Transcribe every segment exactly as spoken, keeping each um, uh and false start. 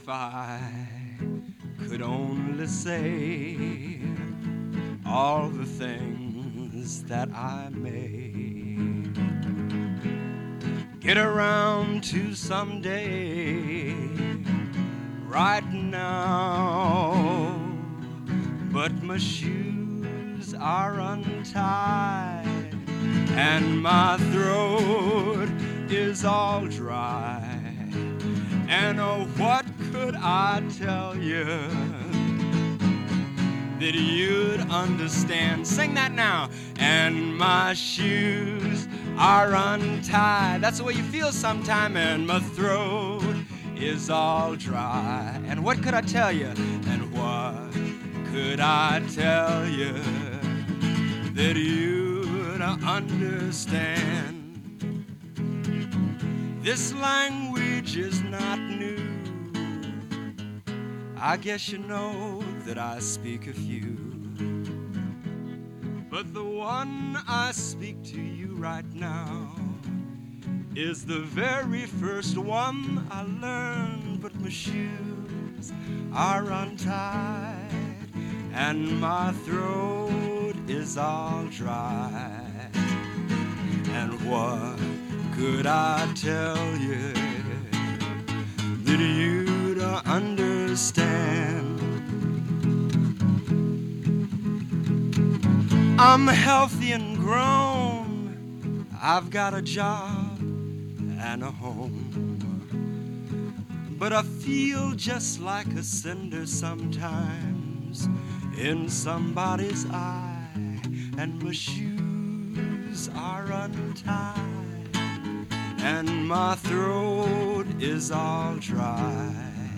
I could only say all the things that I may get around to someday, right now, but my shoes are untied and my throat is all dry. And oh, what could I tell you that you'd understand? Sing that now. And my shoes are untied. That's the way you feel sometime. And my throat is all dry. And what could I tell you? And what could I tell you that you'd understand? This language is not new. I guess you know that I speak a few, but the one I speak to you right now is the very first one I learned. But my shoes are untied and my throat is all dry. And what could I tell you that you'd understand? I'm healthy and grown, I've got a job and a home, but I feel just like a cinder sometimes in somebody's eye. And my shoes are untied and my throat is all dry.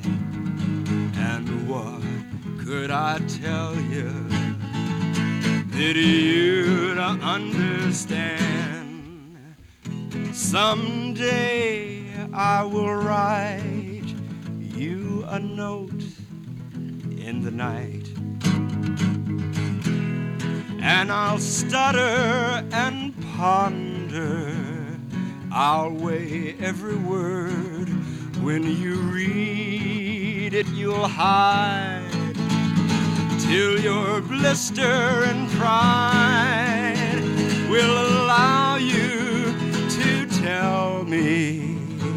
And what could I tell you that you'd understand? Someday I will write you a note in the night, and I'll stutter and ponder, I'll weigh every word. When you read it, you'll hide till your blister and pride will allow you to tell me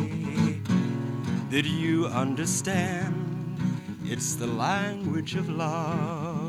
that you understand. It's the language of love.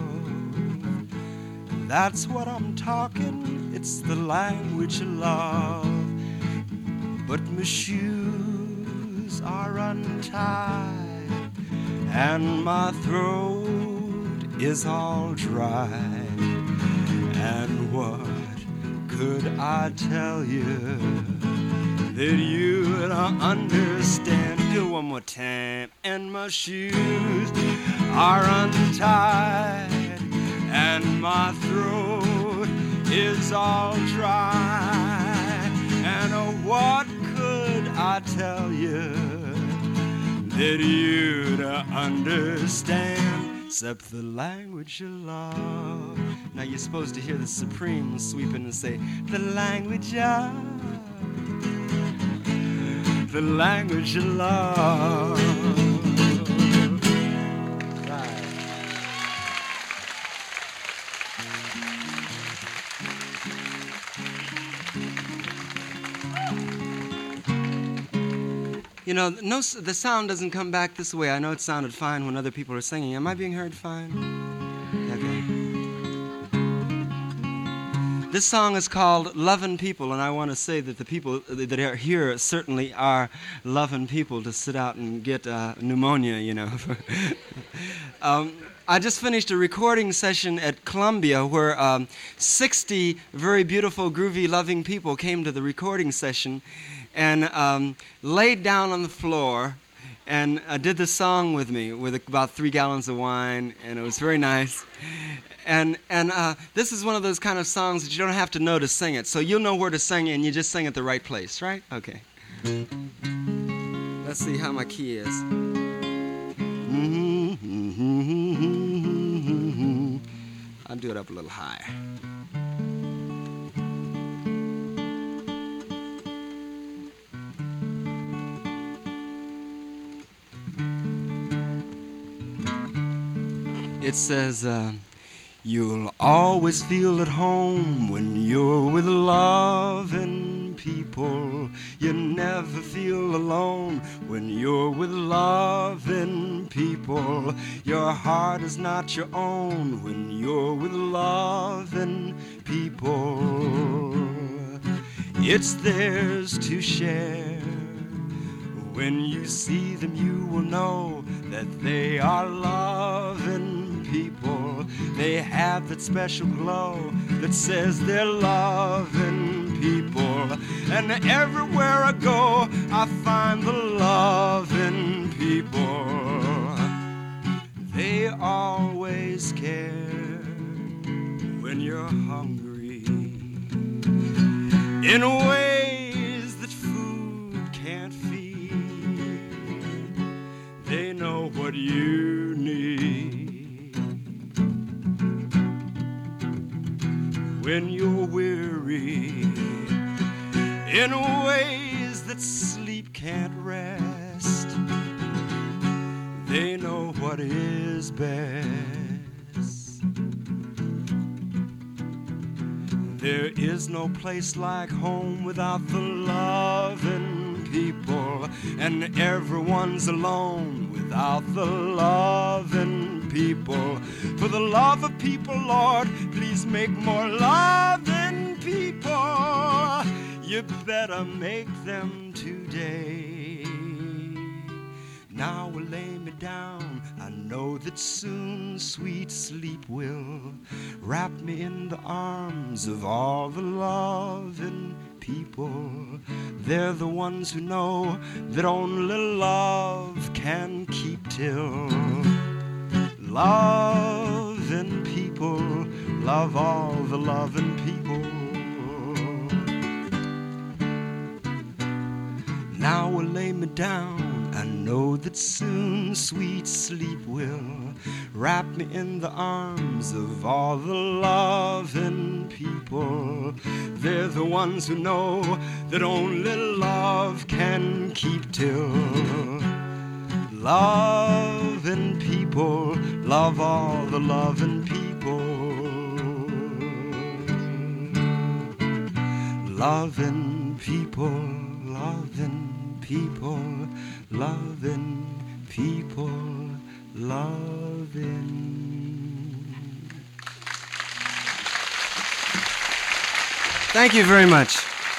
That's what I'm talking. It's the language of love. But my shoes are untied and my throat is all dry. And what could I tell you that you'd understand? Do it one more time. And my shoes are untied and my throat is all dry. And oh, what could I tell you that you'd understand except the language of love? Now you're supposed to hear the Supreme sweeping and say, the language of, the language of love. You know, no, the sound doesn't come back this way. I know it sounded fine when other people are singing. Am I being heard fine? Okay. This song is called Lovin' People, and I want to say that the people that are here certainly are loving people to sit out and get uh, pneumonia, you know. um, I just finished a recording session at Columbia where um, sixty very beautiful, groovy, loving people came to the recording session and um, laid down on the floor and uh, did the song with me with about three gallons of wine, and it was very nice. And and uh, this is one of those kind of songs that you don't have to know to sing it, so you'll know where to sing it, and you just sing at the right place, right? Okay. Let's see how my key is. I'll do it up a little higher. It says, uh, you'll always feel at home when you're with loving people. You never feel alone when you're with loving people. Your heart is not your own when you're with loving people. It's theirs to share. When you see them, you will know that they are loving people. They have that special glow that says they're loving people. And everywhere I go, I find the loving people. They always care when you're hungry in ways that food can't feed. They know what you need. When you're weary in ways that sleep can't rest, they know what is best. There is no place like home without the loving people, and everyone's alone without the loving people. For the love of people, Lord, please make more loving people. You better make them today. Now I lay me down, I know that soon sweet sleep will wrap me in the arms of all the loving people. They're the ones who know that only love can keep till. Loving people, love all the loving people. Now I lay me down, I know that soon sweet sleep will wrap me in the arms of all the loving people. They're the ones who know that only love can keep till. Loving people, love all the loving people. Loving people, loving people, loving people, loving. Thank you very much.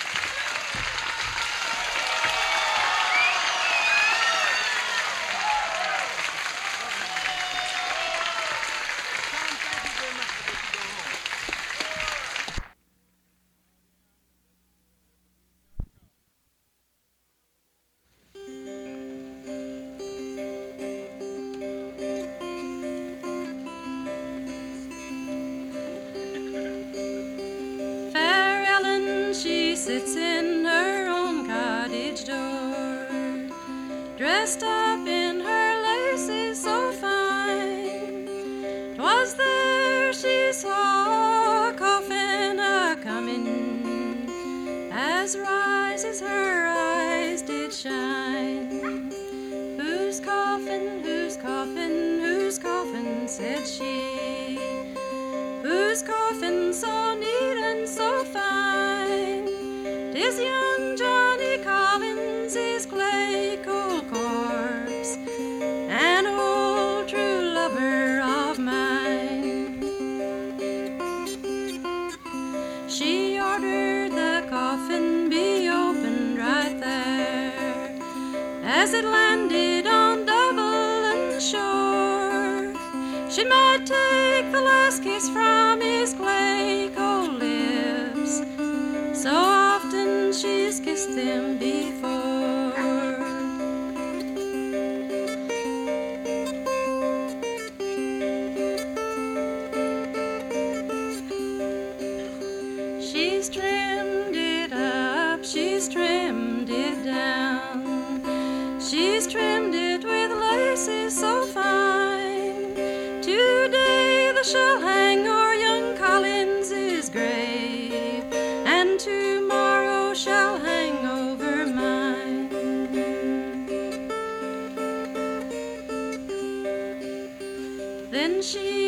Sits in her own cottage door, dressed up in her laces so fine. 'Twas there she saw a coffin a-comin', as rises her eyes did shine. Whose coffin, whose coffin, whose coffin, said she, whose coffin so neat and so fine? 'Tis young Johnny Collins' clay cold corpse, an old true lover of mine. She ordered the coffin be opened right there, as it landed on Dublin shore. She might take the last kiss from his clay cold lips, so often she's kissed them before. She's trimmed it up, she's trimmed it down, she's trimmed it with laces so fine. Today the shell hang o'er young Collins' grave, and tomorrow shall hang over mine. Then she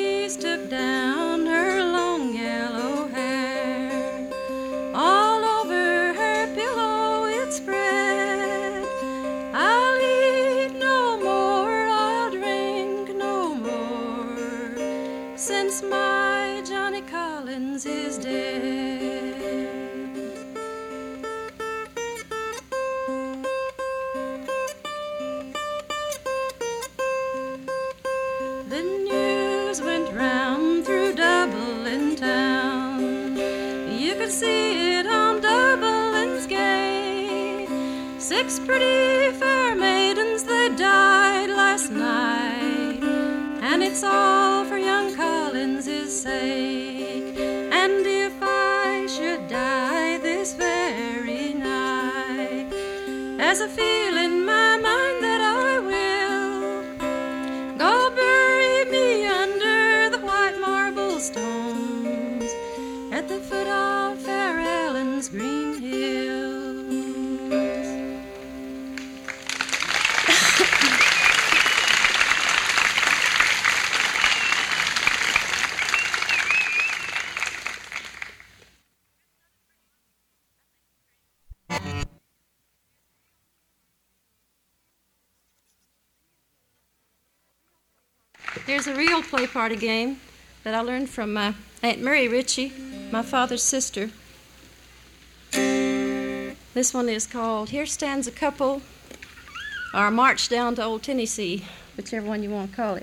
could see it on Dublin's gate. Six pretty fair maidens, they died last night, and it's all for young Collins's sake. And if I should die this very night, as I feel in my mind that I will, go bury me under the white marble stones at the foot of Fair Ellen's green hills. Here's a real play party game that I learned from my Aunt Mary Ritchie, my father's sister. This one is called Here Stands a Couple, or March Down to Old Tennessee, whichever one you want to call it.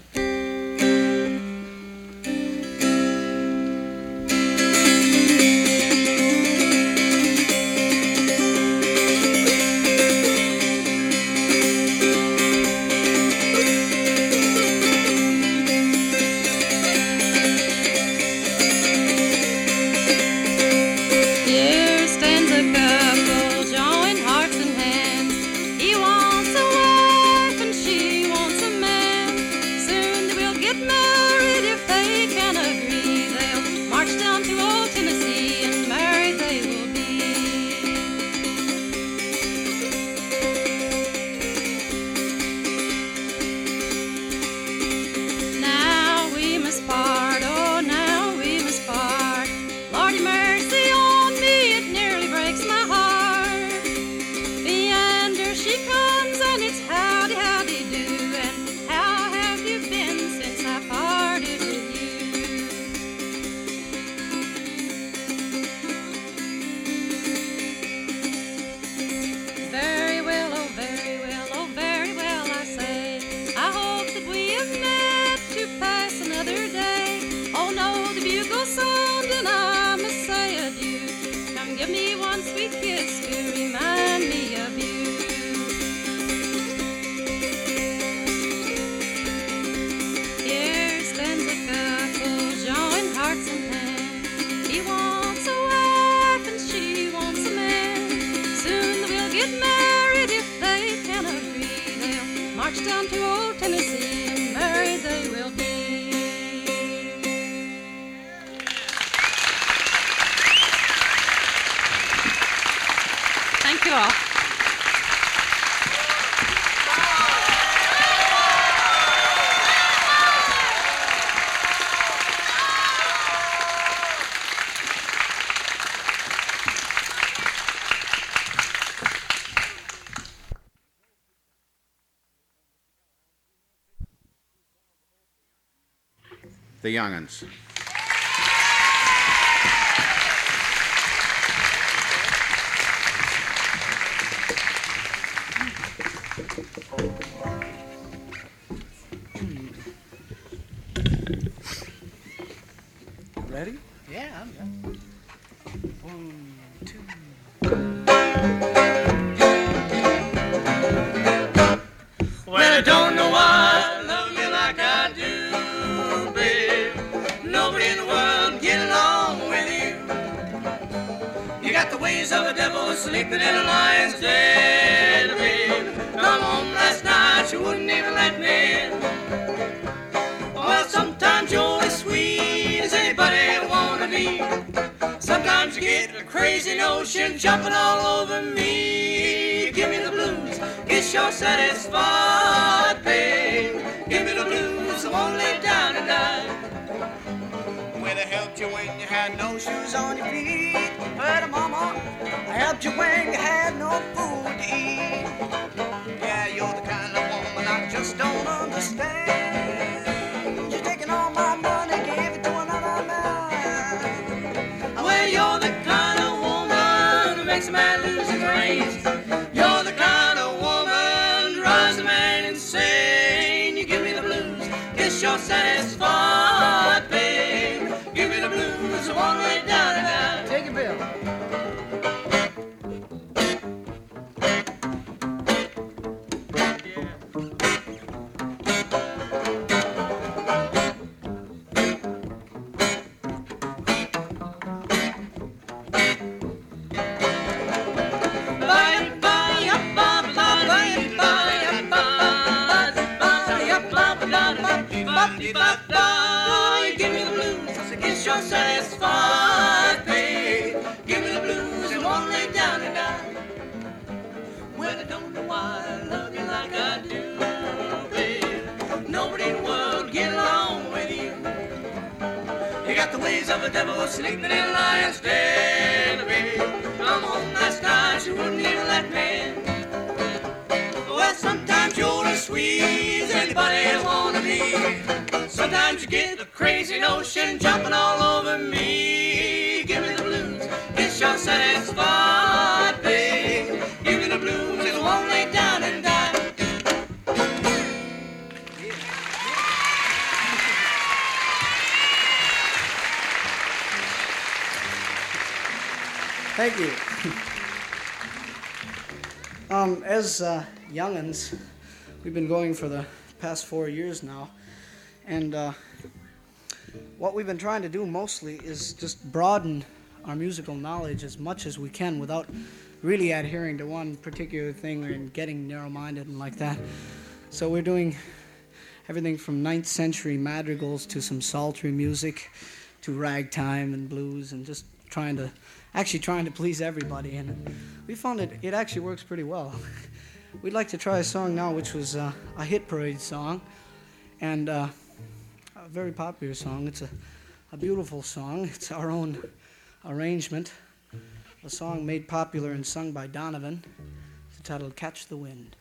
Down to old Tennessee, and married they will be. Thank you all. The Young'uns. Ready? Yeah, I'm done. One, two. Well, I don't know why I love you like I do, babe. Nobody in the world get along with you. You got the ways of a devil sleeping in a lion's den, babe. Come home last night, you wouldn't even let me in. Well, sometimes you're as sweet as anybody wanna be. Sometimes you get a crazy notion jumping all over me. Give me the blues, get sure satisfied, babe. Give me the blues, I won't lay down and die. Well, I helped you when you had no shoes on your feet. But mama, I helped you when you had no food to eat. Yeah, you're the kind of woman I just don't understand. You're taking all my money, gave it to another man. Well, you're the kind of woman who makes a man lose his brains. You're the kind of woman who drives a man insane. You give me the blues, guess you're satisfied, babe. Give me the blues, I won't lay down and die. Take it, Bill. twenty-five dollars, give me the blues, I guess you're satisfied, babe. Give me the blues and won't lay down and die. Well, I don't know why I love you like I do, babe. Nobody in the world get along with you. You got the ways of a devil sleeping in a lion's den, babe. Come home last night, you wouldn't even let me. Well, sometimes you're as sweet as anybody wanna be. Sometimes you get the crazy notion jumping all over me. Give me the blues, guess you're satisfied, babe. Give me the blues, it won't lay down and die. Thank you. um, as uh, young'uns, we've been going for the past four years now, and uh, what we've been trying to do mostly is just broaden our musical knowledge as much as we can without really adhering to one particular thing and getting narrow-minded and like that. So we're doing everything from ninth century madrigals to some sultry music to ragtime and blues, and just trying to actually trying to please everybody, and we found it it actually works pretty well. We'd like to try a song now which was uh, a hit parade song, and uh, a very popular song. It's a, a beautiful song. It's our own arrangement, a song made popular and sung by Donovan. It's titled Catch the Wind.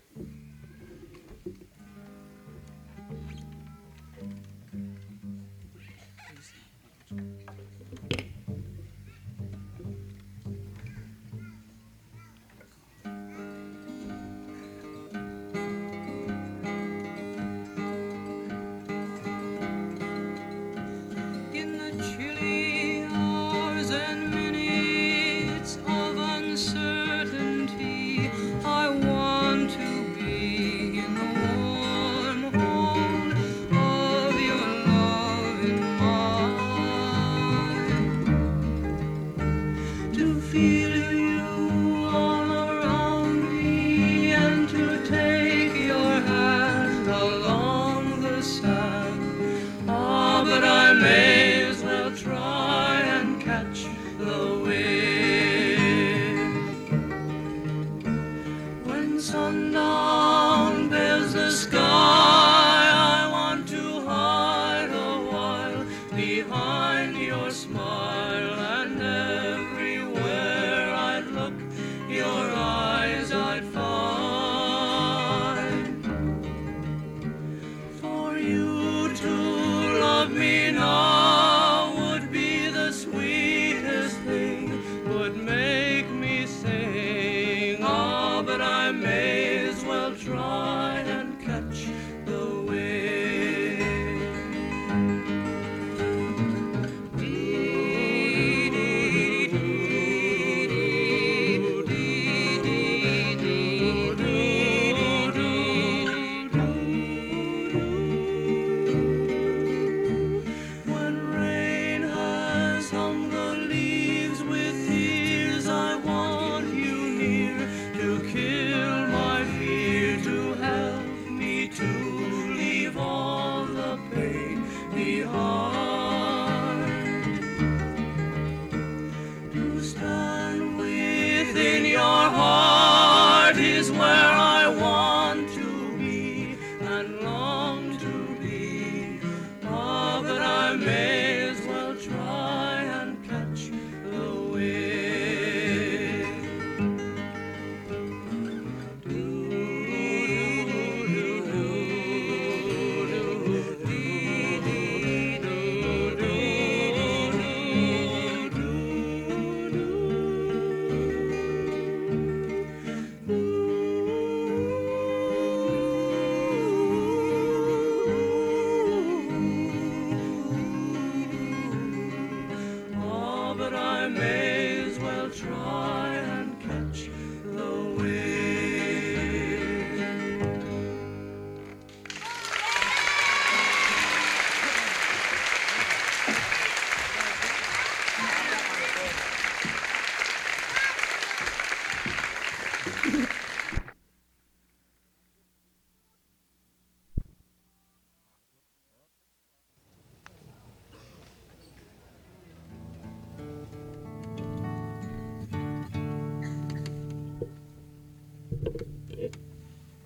Behind your smile, and everywhere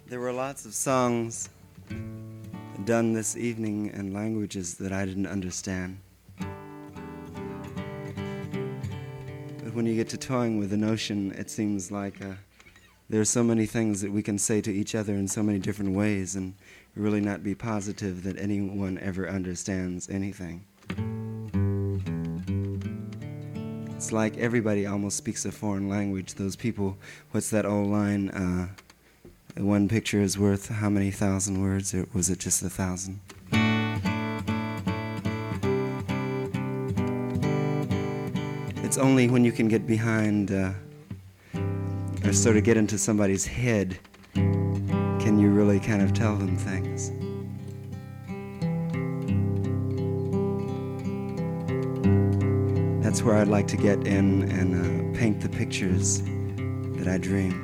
There were lots of songs done this evening in languages that I didn't understand. But when you get to toying with the notion, it seems like uh, there are so many things that we can say to each other in so many different ways and really not be positive that anyone ever understands anything. It's like everybody almost speaks a foreign language. Those people, what's that old line? Uh, one picture is worth how many thousand words, or was it just a thousand? It's only when you can get behind uh, or sort of get into somebody's head can you really kind of tell them things. That's where I'd like to get in and uh, paint the pictures that I dream.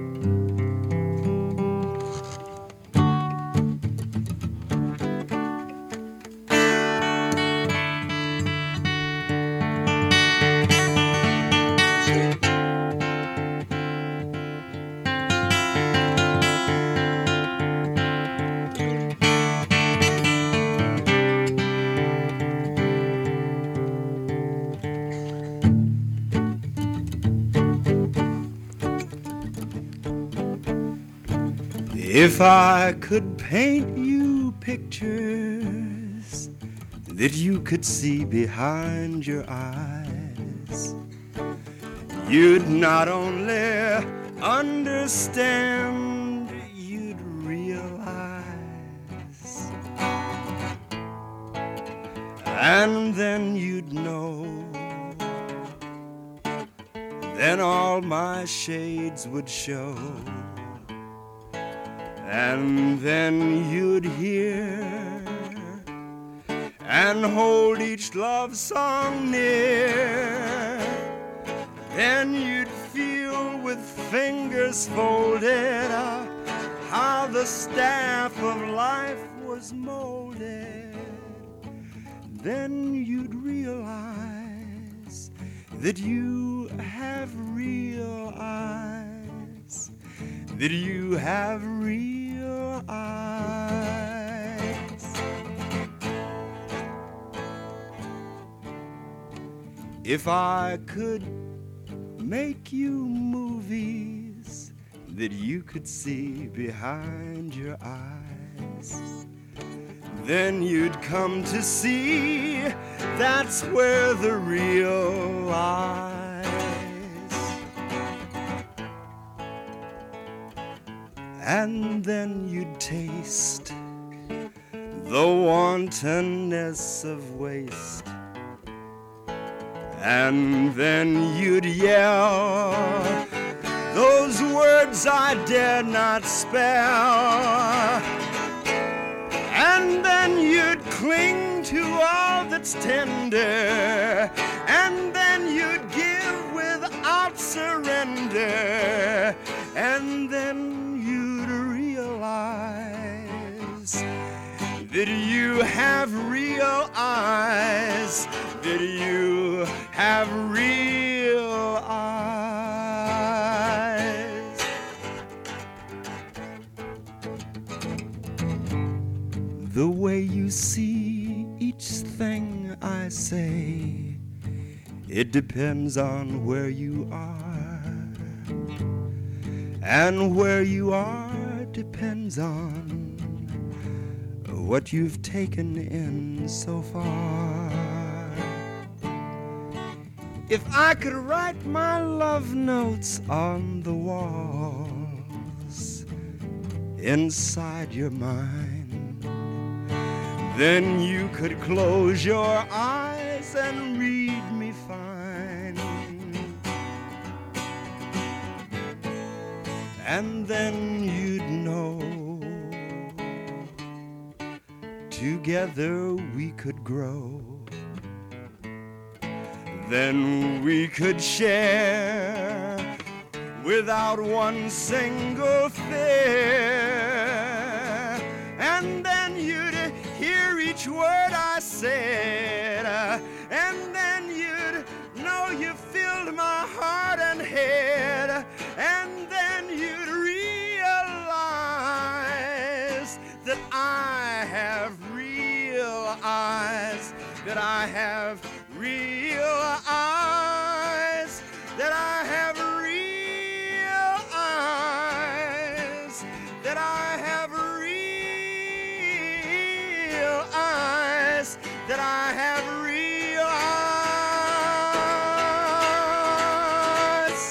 If I could paint you pictures that you could see behind your eyes, you'd not only understand, you'd realize. And then you'd know, then all my shades would show. And then you'd hear and hold each love song near. Then you'd feel with fingers folded uh, how the staff of life was molded. Then you'd realize that you have real eyes, that you have real eyes. If I could make you movies that you could see behind your eyes, then you'd come to see that's where the real lies. And then you'd taste the wantonness of waste. And then you'd yell those words I dare not spell. And then you'd cling to all that's tender. And then you'd give without surrender. And then that you have real eyes, that you have real eyes. The way you see each thing I say, it depends on where you are, and where you are depends on what you've taken in so far. If I could write my love notes on the walls inside your mind, then you could close your eyes and read me fine. And then you'd know together we could grow. Then we could share without one single fear. And then you'd hear each word I said. And then you'd know you filled my heart and head. And then you'd realize I have real eyes, that I have real eyes, that I have real eyes, that I have real eyes.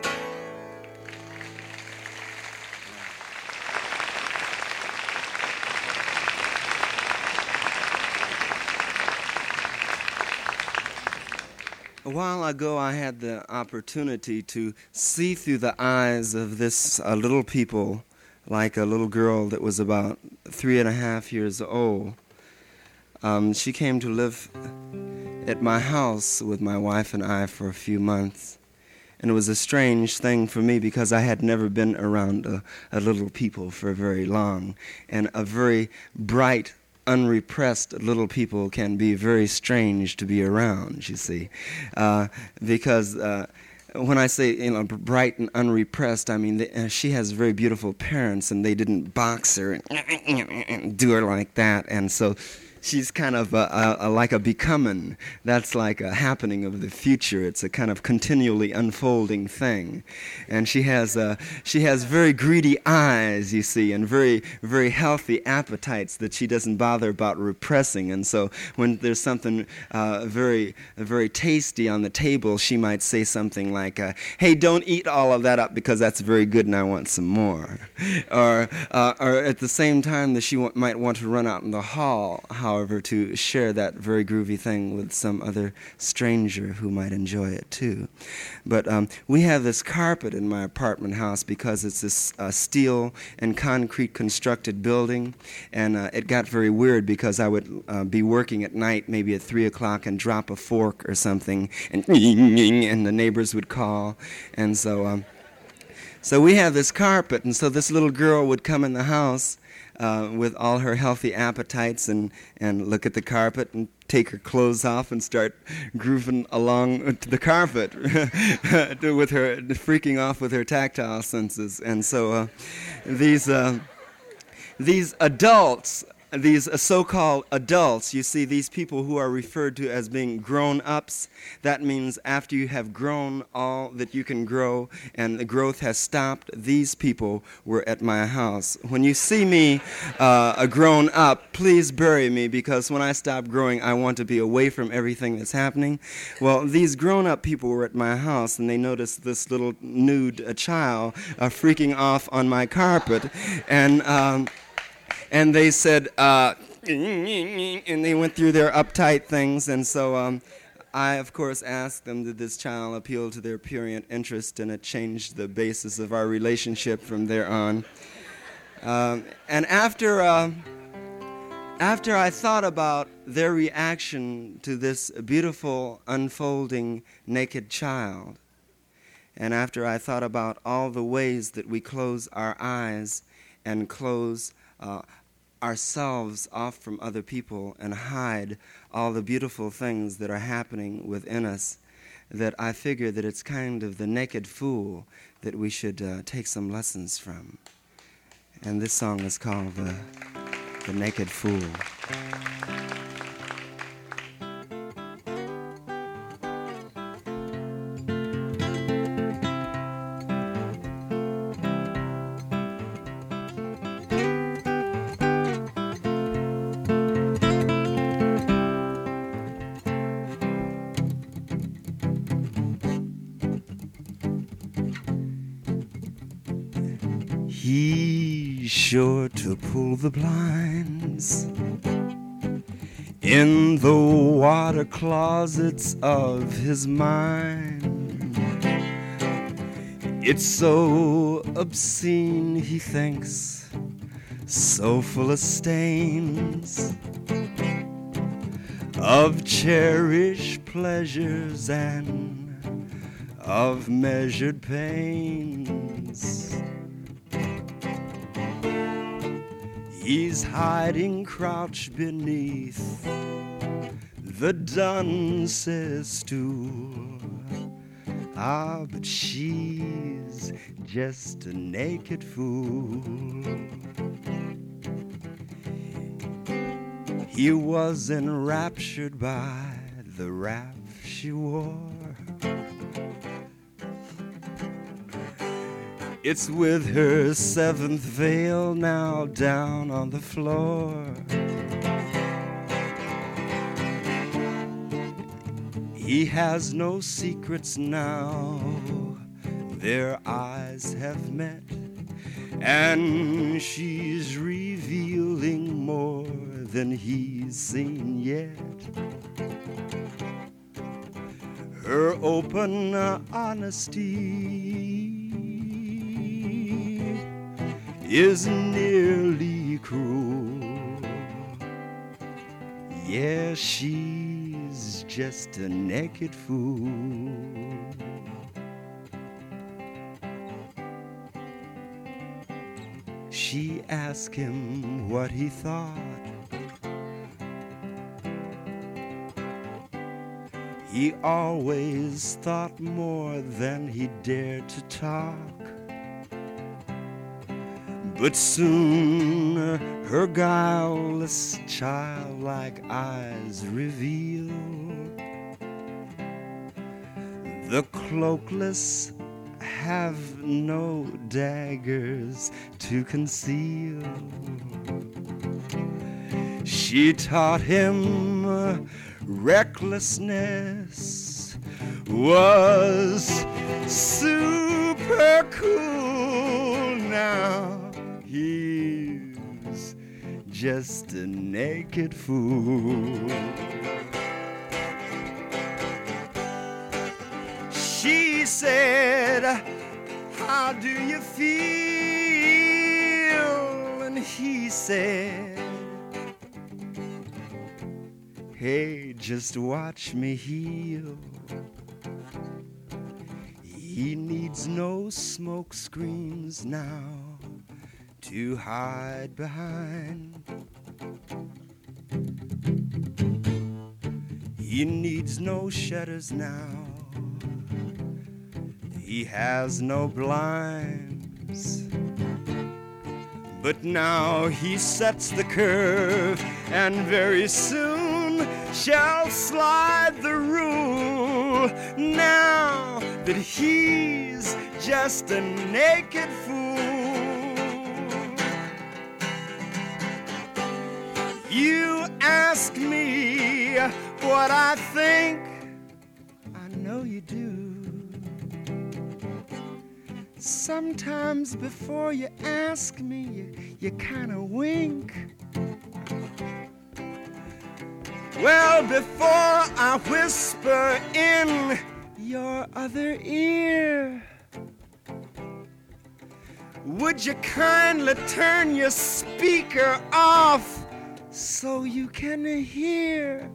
A while ago, I had the opportunity to see through the eyes of this uh, little people, like a little girl that was about three and a half years old. Um, she came to live at my house with my wife and I for a few months. And it was a strange thing for me because I had never been around a, a little people for very long. And a very bright, unrepressed little people can be very strange to be around, you see. Uh, because uh, when I say, you know, bright and unrepressed, I mean, they, uh, she has very beautiful parents, and they didn't box her and do her like that. And so she's kind of a, a, a, like a becoming. That's like a happening of the future. It's a kind of continually unfolding thing. And she has uh, she has very greedy eyes, you see, and very, very healthy appetites that she doesn't bother about repressing. And so when there's something uh, very, very tasty on the table, she might say something like, uh, hey, don't eat all of that up because that's very good and I want some more. Or, uh, or at the same time that she w- might want to run out in the hall, how however, to share that very groovy thing with some other stranger who might enjoy it too. But um, we have this carpet in my apartment house because it's this uh, steel and concrete constructed building, and uh, it got very weird because I would uh, be working at night, maybe at three o'clock, and drop a fork or something, and and the neighbors would call, and so um, so we have this carpet, and so this little girl would come in the house Uh, with all her healthy appetites and, and look at the carpet and take her clothes off and start grooving along to the carpet with her freaking off with her tactile senses. And so uh, these uh, these adults, these uh, so-called adults, you see, these people who are referred to as being grown-ups, that means after you have grown all that you can grow and the growth has stopped, these people were at my house. When you see me uh, a grown-up, please bury me, because when I stop growing, I want to be away from everything that's happening. Well, these grown-up people were at my house, and they noticed this little nude uh, child uh, freaking off on my carpet, and um, And they said, uh, and they went through their uptight things. And so um, I, of course, asked them, did this child appeal to their prurient interest? And it changed the basis of our relationship from there on. Um, and after, uh, after I thought about their reaction to this beautiful, unfolding, naked child, and after I thought about all the ways that we close our eyes and close uh, ourselves off from other people and hide all the beautiful things that are happening within us, that I figure that it's kind of the naked fool that we should uh, take some lessons from. And this song is called uh, The Naked Fool. He's sure to pull the blinds in the water closets of his mind. It's so obscene, he thinks, so full of stains of cherished pleasures and of measured pains. He's hiding crouched beneath the dunce's stool. Ah, but she's just a naked fool. He was enraptured by the wrap she wore. It's with her seventh veil now down on the floor. He has no secrets now, their eyes have met, and she's revealing more than he's seen yet. Her open honesty is nearly cruel. Yeah, she's just a naked fool. She asked him what he thought. He always thought more than he dared to talk. But soon her guileless, childlike eyes reveal the cloakless have no daggers to conceal. She taught him recklessness was super cool. Now he's just a naked fool. She said, how do you feel? And he said, hey, just watch me heal. He needs no smoke screens now to hide behind. He needs no shutters now. He has no blinds. But now he sets the curve, and very soon shall slide the rule. Now that he's just a naked fool. You ask me what I think, I know you do. Sometimes before you ask me, you, you kind of wink. Well, before I whisper in your other ear, would you kindly turn your speaker off so you can hear?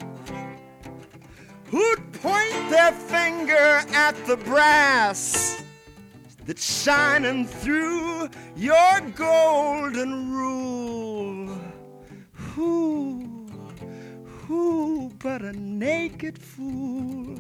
Who'd point their finger at the brass that's shining through your golden rule? Who, who but a naked fool?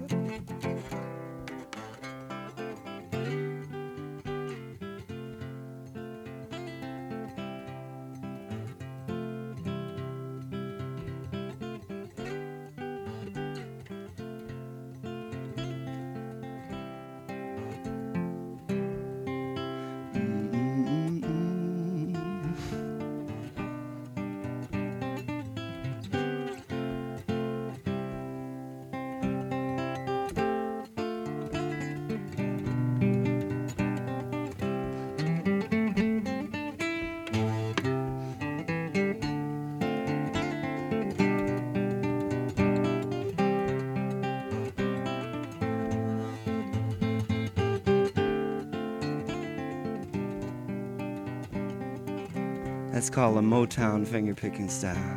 That's called a Motown finger-picking style.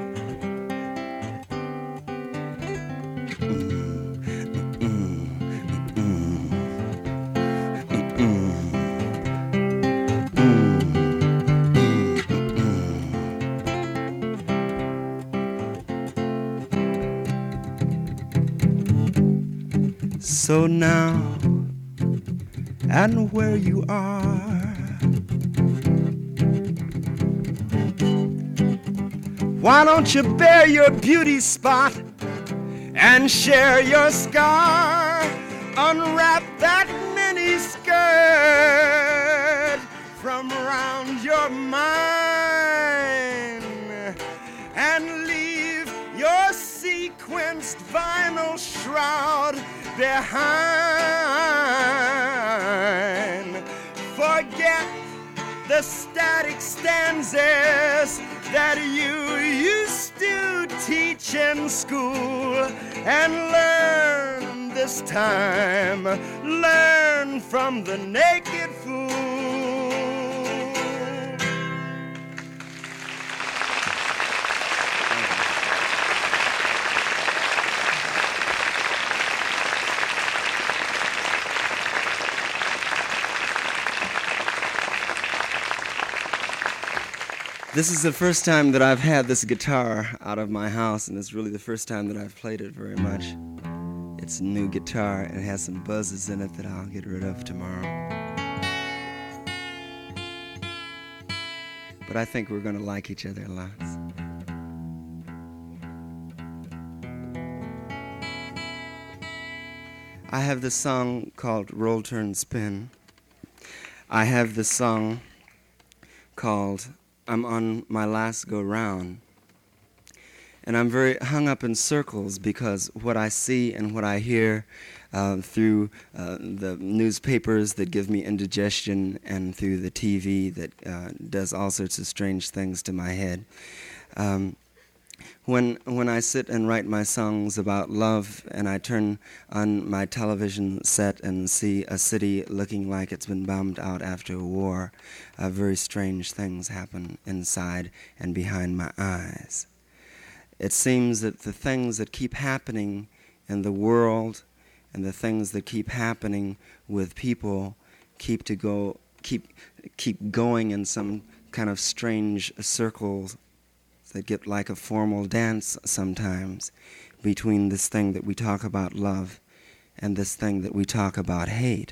So now, and where you are, why don't you bare your beauty spot and share your scar. Unwrap that mini skirt from around your mind and leave your sequenced vinyl shroud behind. Forget the static stanzas that you used to teach in school and learn this time, learn from the naked fool. This is the first time that I've had this guitar out of my house, and it's really the first time that I've played it very much. It's a new guitar, and it has some buzzes in it that I'll get rid of tomorrow. But I think we're going to like each other lots. I have this song called Roll, Turn, Spin. I have this song called I'm on my last go round. And I'm very hung up in circles because what I see and what I hear uh, through uh, the newspapers that give me indigestion and through the T V that uh, does all sorts of strange things to my head. Um, When when I sit and write my songs about love and I turn on my television set and see a city looking like it's been bombed out after a war, uh, very strange things happen inside and behind my eyes. It seems that the things that keep happening in the world and the things that keep happening with people keep to go keep keep going in some kind of strange circles that get like a formal dance sometimes between this thing that we talk about love and this thing that we talk about hate.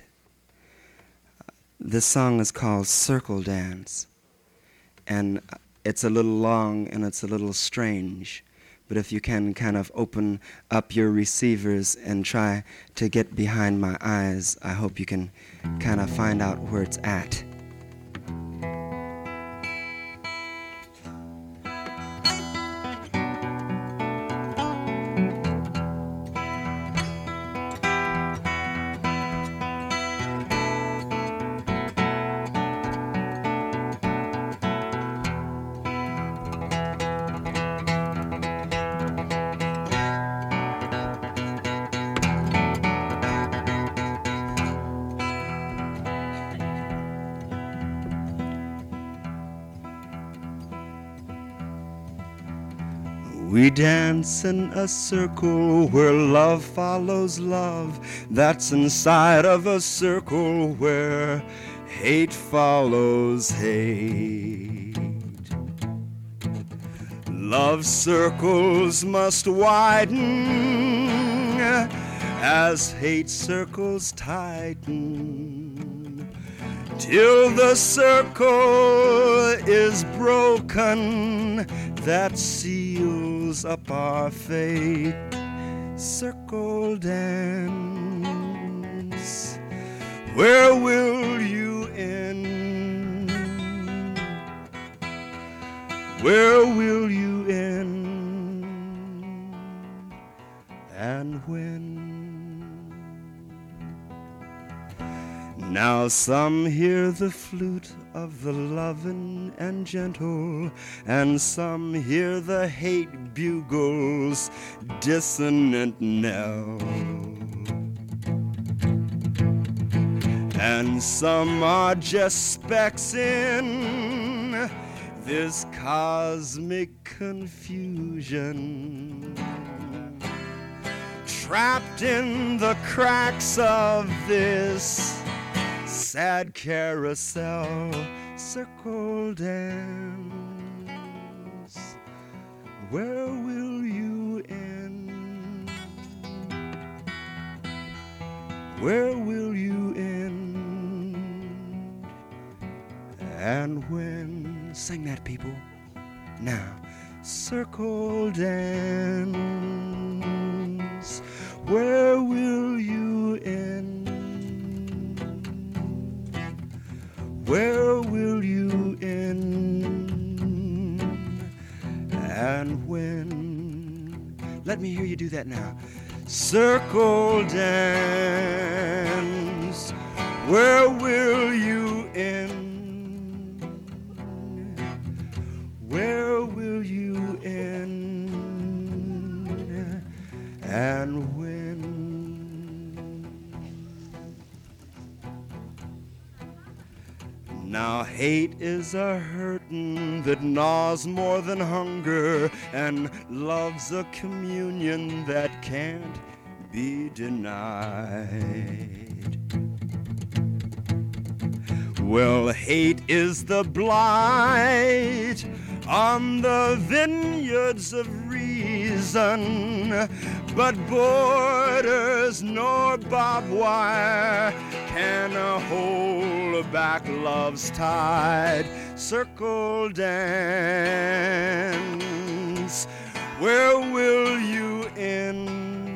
This song is called Circle Dance, and it's a little long and it's a little strange, but if you can kind of open up your receivers and try to get behind my eyes, I hope you can kind of find out where it's at. We dance in a circle where love follows love. That's inside of a circle where hate follows hate. Love circles must widen as hate circles tighten, till the circle is broken that seals up our fate. Circle dance, where will you end? Where will you end? And when? Now some hear the flute of the loving and gentle, and some hear the hate bugle's dissonant knell, and some are just specks in this cosmic confusion, trapped in the cracks of this sad carousel. Circle dance, where will you end? Where will you end? And when? Sing that, people. Now, circle dance. hangs, where will you end? Where will you end? And when? Let me hear you do that now. Circle dance, where will you end? Where will you end? And when? Now hate is a hurtin' that gnaws more than hunger, and love's a communion that can't be denied. Well, hate is the blight on the vineyards of reason, but borders nor barbed wire can hold back love's tide. Circle dance, where will you end?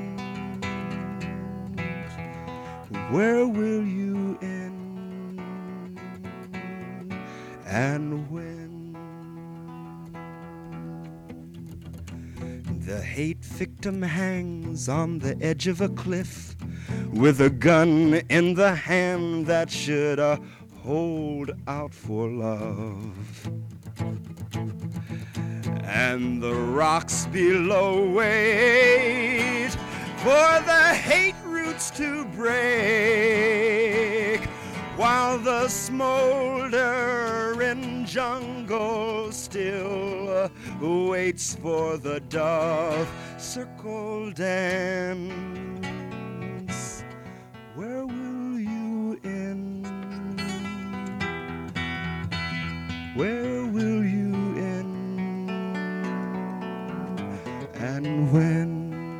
Where will you end? And when? The hate victim hangs on the edge of a cliff with a gun in the hand that should uh, hold out for love. And the rocks below wait for the hate roots to break, while the smoldering jungle still waits for the dove. Circle dance, where will you end? Where will you end? And when?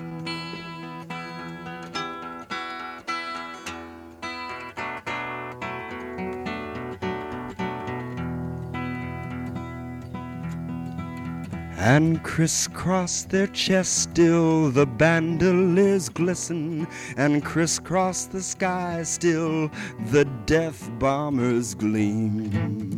And crisscross their chests still the bandoliers glisten, and crisscross the sky still the death bombers gleam.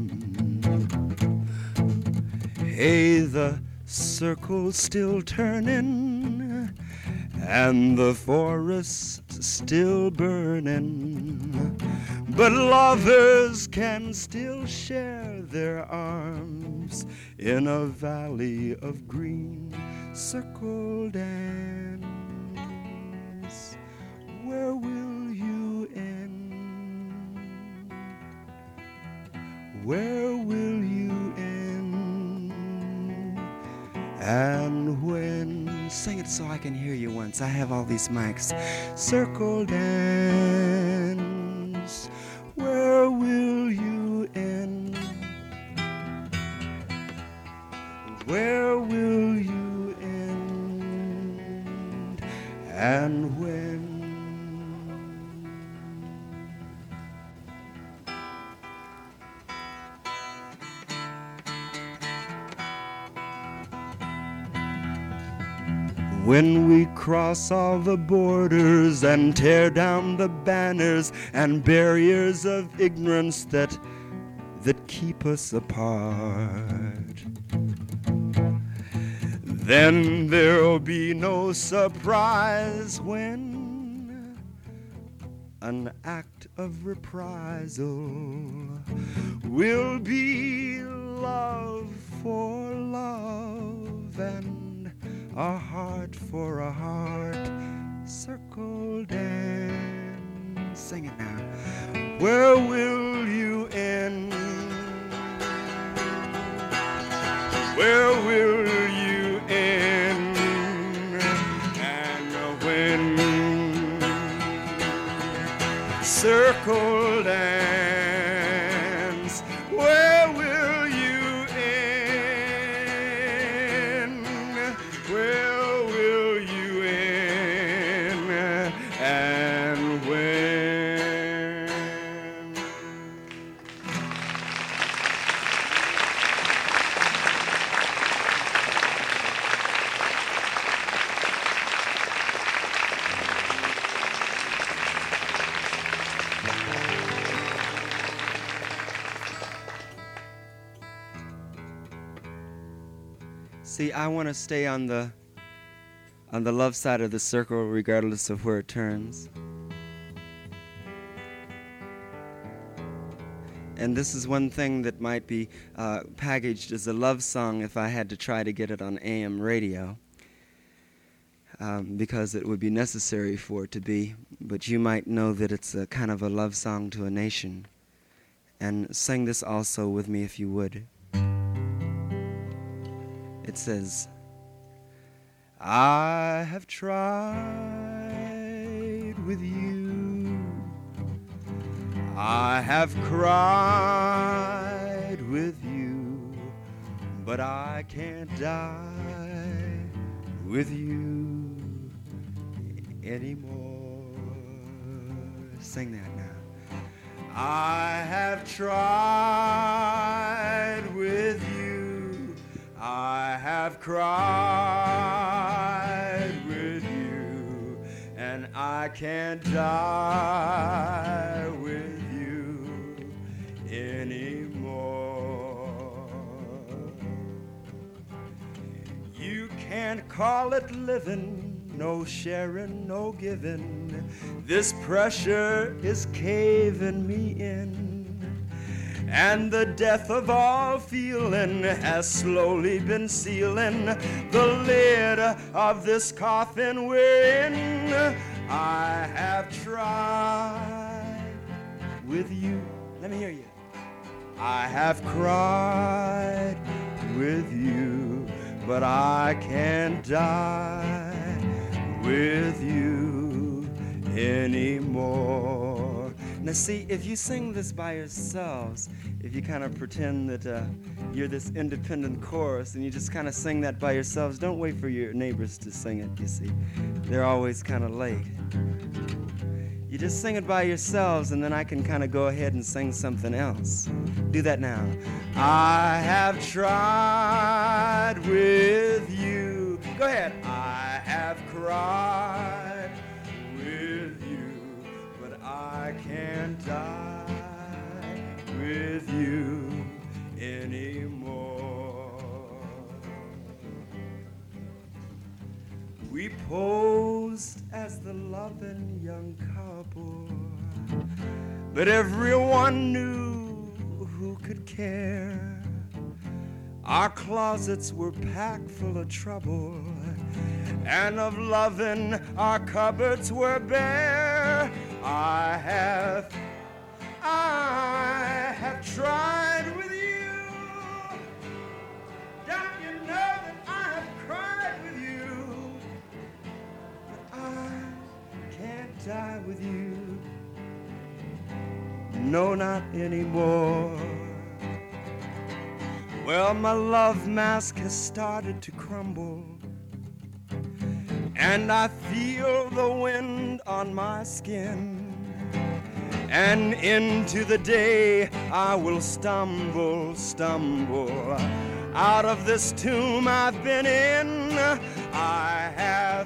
Hey, the circle's still turning, and the forest's still burning, but lovers can still share their arms in a valley of green. Circle dance, where will you end? Where will you end? And when? Sing it so I can hear you once. I have all these mics. Circle dance, where will you end? Where will you end? And when? When we cross all the borders and tear down the banners and barriers of ignorance that that keep us apart, then there'll be no surprise when an act of reprisal will be love for love and a heart for a heart. Circle dance, sing it now. Where will you end? Where will you end? And when? Circle dance, where will you end? Where will you end? And when? See, I want to stay on the on the love side of the circle regardless of where it turns. And this is one thing that might be uh, packaged as a love song if I had to try to get it on A M radio, um, because it would be necessary for it to be. But you might know that it's a kind of a love song to a nation. And sing this also with me if you would. It says, I have tried with you, I have cried with you, but I can't die with you anymore. Sing that now. I have tried with you, I have cried with you, and I can't die with you anymore. You can't call it living, no sharing, no giving. This pressure is caving me in, and the death of all feeling has slowly been sealing the lid of this coffin we're in. I have tried with you. Let me hear you. I have cried with you, but I can't die with you anymore. Now see, if you sing this by yourselves, if you kind of pretend that uh, you're this independent chorus and you just kind of sing that by yourselves, don't wait for your neighbors to sing it, you see. They're always kind of late. You just sing it by yourselves and then I can kind of go ahead and sing something else. Do that now. I have tried with you. Go ahead. I have cried with you, but I can't die with you anymore. We posed as the loving young couple, but everyone knew who could care. Our closets were packed full of trouble, and of loving our cupboards were bare. I have, I have tried with you. Don't you know that I have cried with you? But I can't die with you. No, not anymore. Well, my love mask has started to crumble, and I feel the wind on my skin. And into the day I will stumble, stumble out of this tomb I've been in. I have,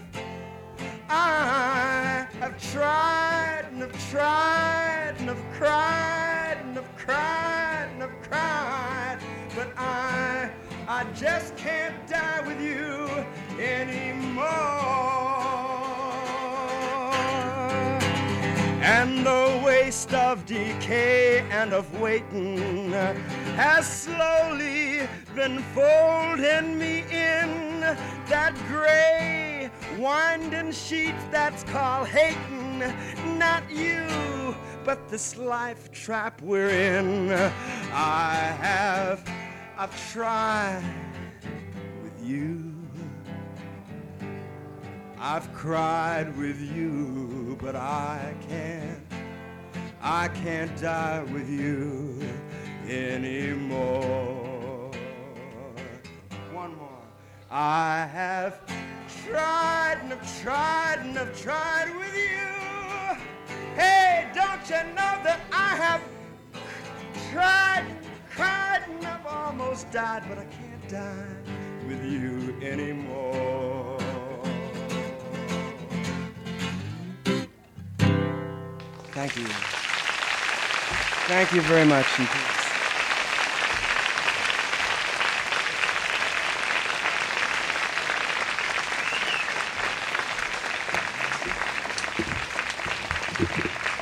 I have tried and have tried and have cried and have cried and have cried, but I, I just can't die with you anymore. And the waste of decay and of waiting has slowly been folding me in that gray winding sheet that's called hating. Not you, but this life trap we're in. I have, I've tried with you. I've cried with you, but I can't, I can't die with you anymore. One more. I have tried and have tried and have tried with you. Hey, don't you know that I have tried, cried, and I've almost died, but I can't die with you anymore. Thank you. Thank you very much. And peace. you.